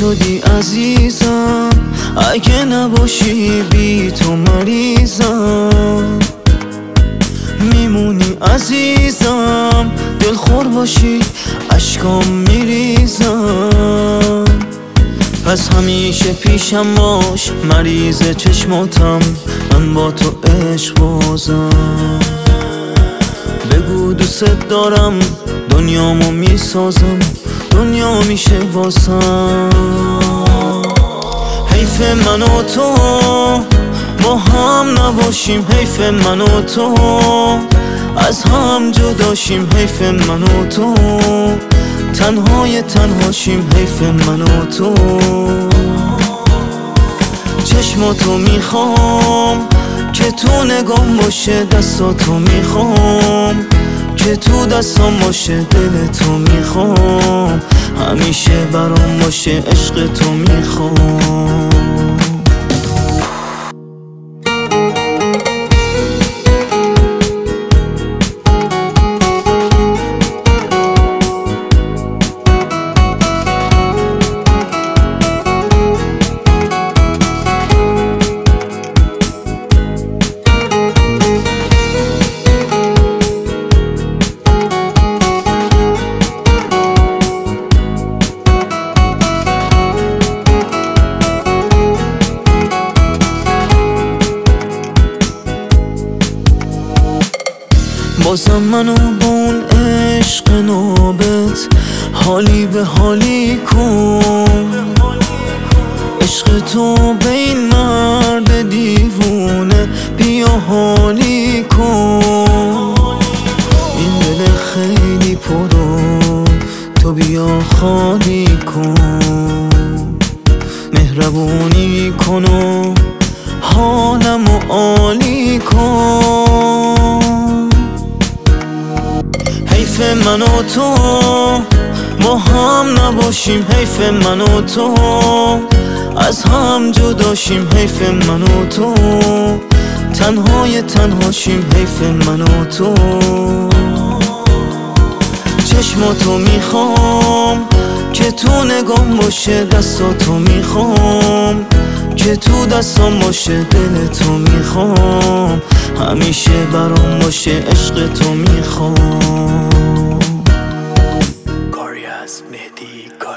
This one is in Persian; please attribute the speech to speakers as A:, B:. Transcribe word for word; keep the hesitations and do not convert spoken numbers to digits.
A: شدی عزیزم، اگه نباشی بی تو مریضم. میمونی عزیزم، دلخور باشی اشکام میریزم. پس همیشه پیشم باش، مریض چشماتم، من با تو عشق بازم. بگو دوست دارم، دنیامو میسازم، دنیا میشه واسم. حیف من و تو با هم نباشیم، حیف من و تو از هم جداشیم، حیف من و تو تنهای تنهاشیم، حیف من و تو. چشماتو میخوام که تو نگام باشه، دستاتو میخوام که تو دستام باشه، دل تو میخوام همیشه برام باشه، عشق تو میخوام. بازم منو با اون عشق نوبت حالی به حالی کن. عشق تو به این مرد دیوونه بیا حالی کن. این دل خیلی پرو تو بیا خالی کن. مهربونی کن و حالمو عالی کن. حیف من و تو با هم نباشیم، حیف من و تو از هم جداشیم، حیف من و تو تنهای تنهاشیم، حیف من و تو. چشماتو میخوام که تو نگام باشه، دستاتو میخوام که تو دستام باشه، دل تو میخوام همیشه برام باشه، عشق تو میخوام.
B: کاری از مهدی